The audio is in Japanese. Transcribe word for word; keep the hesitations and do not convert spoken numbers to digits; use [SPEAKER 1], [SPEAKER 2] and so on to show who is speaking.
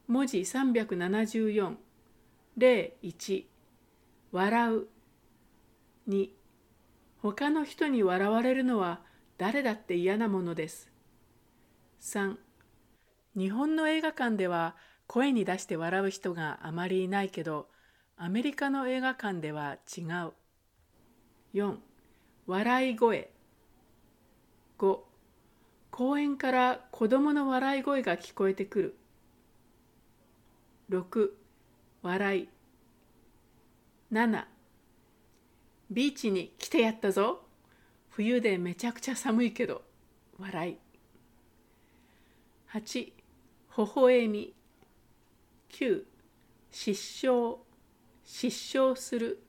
[SPEAKER 1] 文字さんびゃくななじゅうよん、例いち、笑う。に、他の人に笑われるのは誰だって嫌なものです。さん、日本の映画館では声に出して笑う人があまりいないけど、アメリカの映画館では違う。よん、笑い声。ご、公園から子供の笑い声が聞こえてくる。ろく、笑い。なな、ビーチに来てやったぞ。冬でめちゃくちゃ寒いけど、笑い。はち、微笑み。きゅう、失笑。失笑する。